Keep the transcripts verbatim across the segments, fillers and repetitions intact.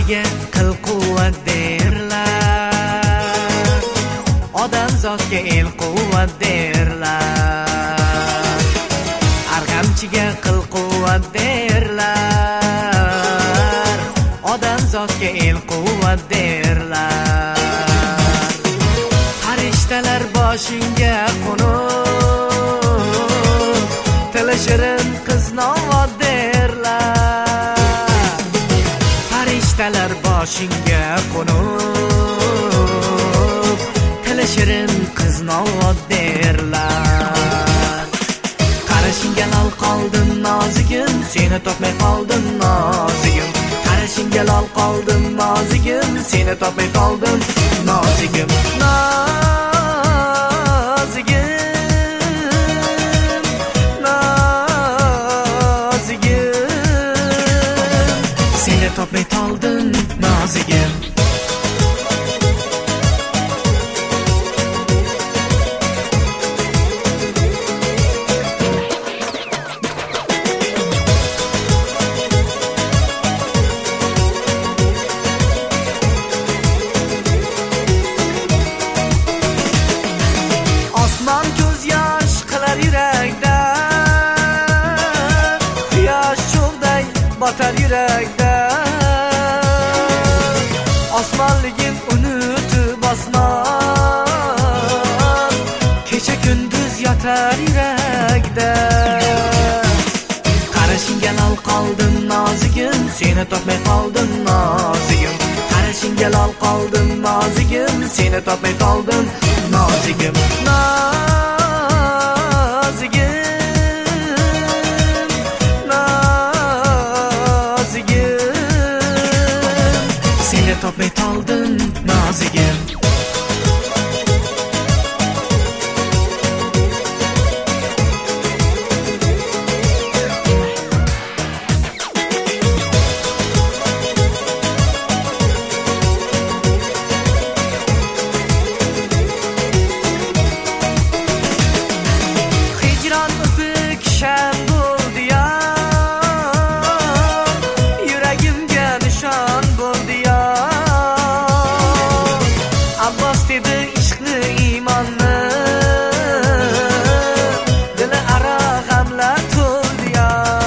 kishiga qil quvvat derlar, odam zotga el quvvat derlar. Arg'amchiga qil quvvat derlar, odam zotga el quvvat derlar. Farishtalar boshingga qo'nib, tili shirin qiz novvot derlar. Farishtalar boshingga qo'nib, tili shirin qiz novvot derlar. Qarashingga lol qoldim nozigim, seni topmay qoldim nozigim. Qarashingga lol qoldim nozigim, seni topmay qoldim nozigim. Nozigim, nozigim, seni topmay qoldim nozigim. Osmon ko'z yosh qilar yurakda, quyosh cho'g'day botar yurakda. Osmonligim unutib osmon, kecha kunduz yotar yurakda. Qarashingga lol qoldim nozigim, seni topmay qoldim nozigim. Qarashingga lol qoldim nozigim, seni topmay qoldim nozigim. Nozigim, nozigim, seni topmay qoldim nozigim. Sham bo'ldi ya, yuragimga nishon bo'ldi ya. Abbos dedi ishqni iymonni, dili aro g'amlar to'ldi ya.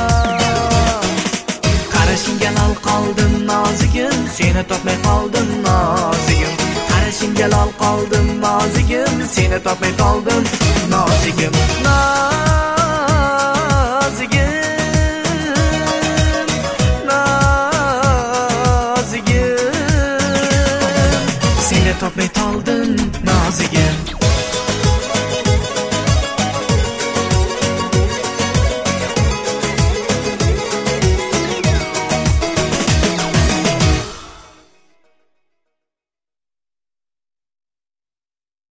Qarashingga lol qoldim nozigim, seni topmay qoldim nozigim. Qarashingga lol qoldim nozigim, seni topmay qoldim nozigim.